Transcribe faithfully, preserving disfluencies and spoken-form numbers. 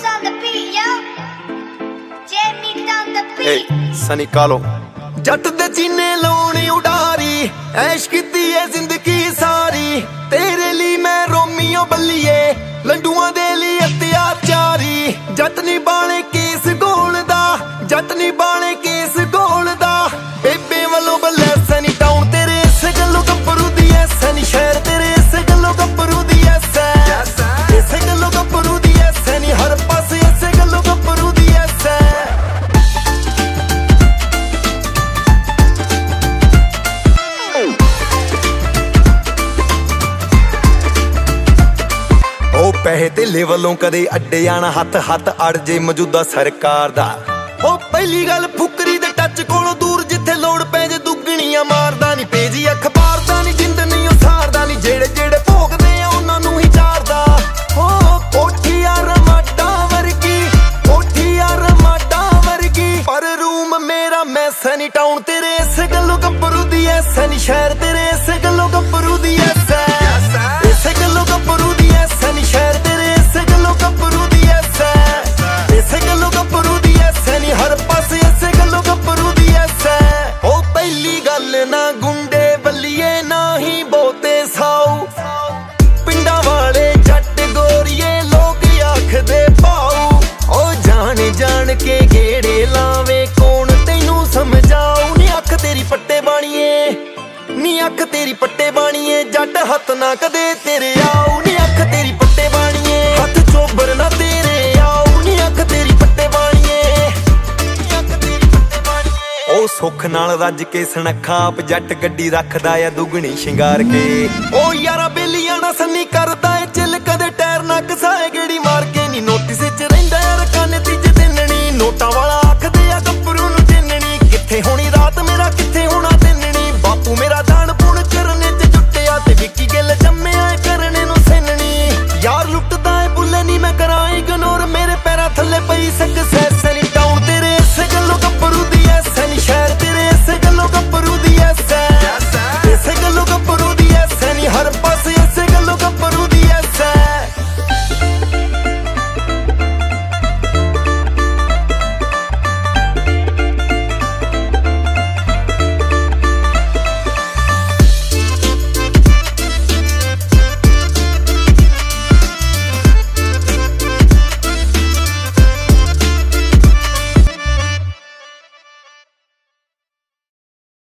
सनी कालो जट दे चीने लाउणी उडारी ऐश कीती है जिंदगी सारी तेरे लिए मैं रोमियो बल्लिए लंडुआ दे लिए अत्याचारी जट नी बाणे केस गोलदा जट नी बाणे केस गोलदा बेबे वालों बल्ले सनी टाउन तेरे इस गल्लों गब्बरू दी ऐ सनी शहर तेरे इस गल्लों गब्बरू दी ऐ इस गल्लों गब्बरू दी ऐ सनी हर पासे इस गल्लों गब्बरू दी ऐ पैसे धिले वालों कदे अड्डे आना हथ हथ अड़ जे मौजूदा सरकार दा ओ पहली गल फुकरी दे टच कोलों दूर जिथे लोड़ पै जे दुगणियां मारदा नी पेजी अखबार दा नी जिंद नी उसारदा नी जेड़े जेड़े भोगदे आ उन्हां नूं ही चारदा ओ कोठी यार माटा वर्गी कोठी यार माटा वर्गी पर रूम मेरा मैं सनी टाउन तेरे इस गल्लों गब्बरू दी ऐ सनी शहर तेरे इस गल्लों गब्बरू दी ऐ इस गल्लों गब्बरू दी ऐ सनी शहर तेरे इस गल्लों गब्बरू दी ऐ इस गल्लों गब्बरू दी ऐ सनी हर पासे इस गल्लों गब्बरू दी ऐ ओ पहली गल ना गुंडे बल्लिए ना ही बहुते साऊ पिंडा वाले जट गोरिए लोग आखदे पाऊ ओ जान जान के गेड़े लावे कौन तैनू समझाऊ नी अख तेरी पट्टे बाणीए नी अख तेरी पट्टे बाणीए जट हथ ना कदे तेरे आऊ नी अख तेरी पट्टे बाणीए हथ चोबर ना तेरे आऊ नी अख तेरी पट्टे बाणीए अख तेरी पट्टे बाणीए ओ सुख नाल रज के सनखा आप जट गड्डी रखदा या दुगणी शिंगार के ओ यारा बेलियां ना सन्नी करदा ए चिल कदे टायर ना घसाए गेड़ी मार के नी नोटिस च रहिंदा यार काने तीजे दिननी नोटां वाला